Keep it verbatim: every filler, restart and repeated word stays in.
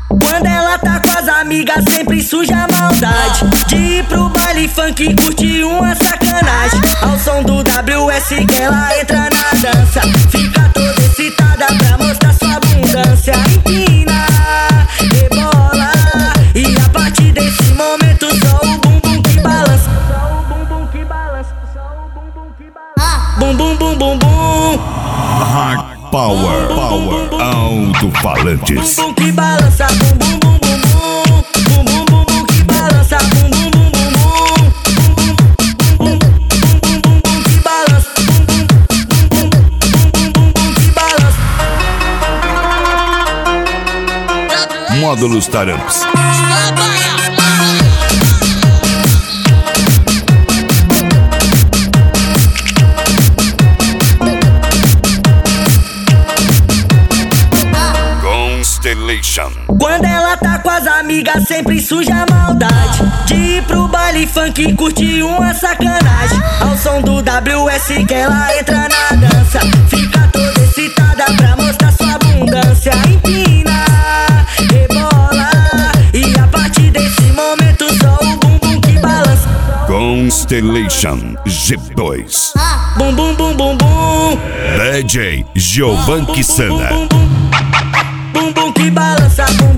Quando ela tá com as amigas sempre suja a maldade de ir pro baile funk e curtir uma sacanagem. Ao som do W S que ela entra na dança, fica toda excitada pra mostrar sua abundância. Empina, rebola, e a partir desse momento só o bumbum que balança. Só o bumbum que balança, só o bumbum que balança. Bum bum bum bum bum. Hard Power, Power, alto-falantes. Bum bum que balança, bum bum bum bum bum. Bum bum bum bum que balança, bum bum bum bum bum. Bum bum bum bum bum que balança, bum bum bum bum bum que balança. Módulos Taramps. Quando ela tá com as amigas sempre suja a maldade de ir pro baile funk e curtir uma sacanagem. Ao som do W S que ela entra na dança, fica toda excitada pra mostrar sua abundância. Empina, rebola, e a partir desse momento só o bumbum que balança. Constellation G dois. Bum bum bum bum bum. D J Giovan Kisana. Bum bum que balança, bum